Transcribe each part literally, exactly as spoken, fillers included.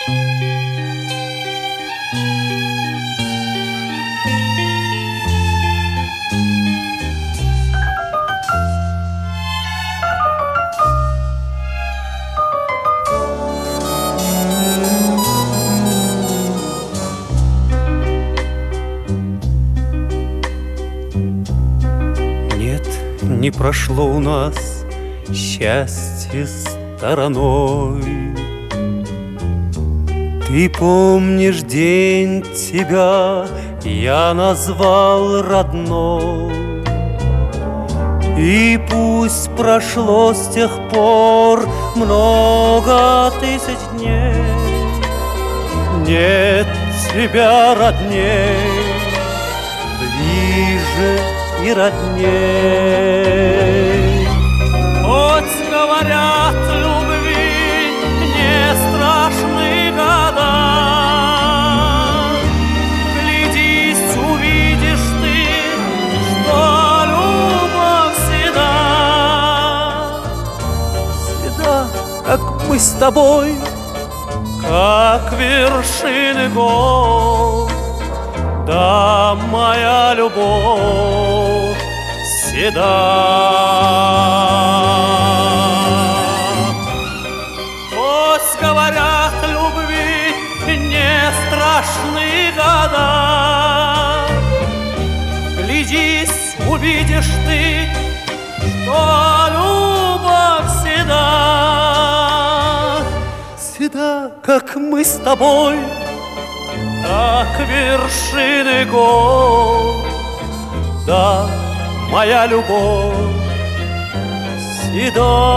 Не прошло у нас счастье стороной. Ты помнишь день, тебя я назвал родной. И пусть прошло с тех пор много тысяч дней, нет тебя родней, ближе и родней. Хоть говорят, любви не страшны года, глядись, увидишь ты, что любовь всегда, всегда, как мы с тобой, как вершины гор. Да, моя любовь седа. Хоть говорят, любви не страшны года, глядись, увидишь ты, что любовь седа, седа, как мы с тобой, как вершины гор. Да, моя любовь седа.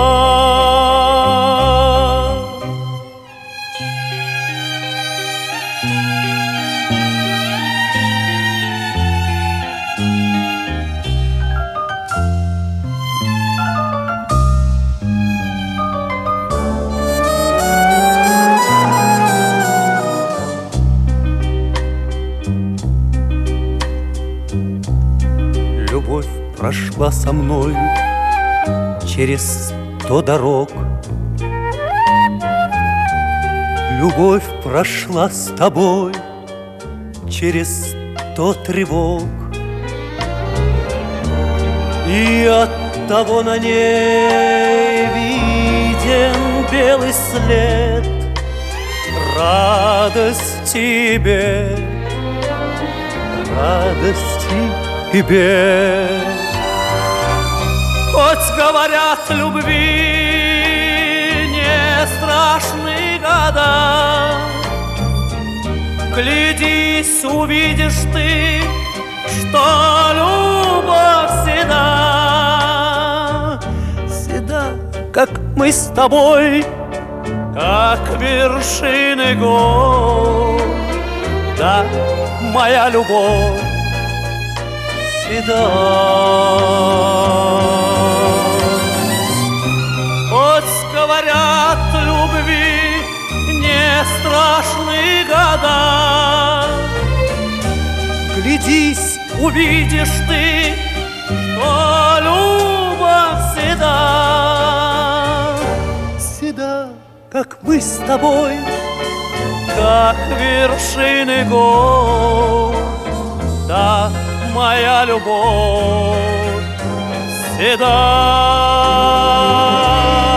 Любовь прошла со мной через сто дорог. Любовь прошла с тобой через сто тревог. И оттого на ней виден белый след. Радость тебе, радость тебе. Хоть говорят, любви не страшны года, глядись, увидишь ты, что любовь всегда, всегда, как мы с тобой, как вершины гор. Да, моя любовь седа. Хоть говорят, любви не страшны года, глядись, увидишь ты, что любовь седа, седа, как мы с тобой, как вершины гор. Да, моя любовь седа.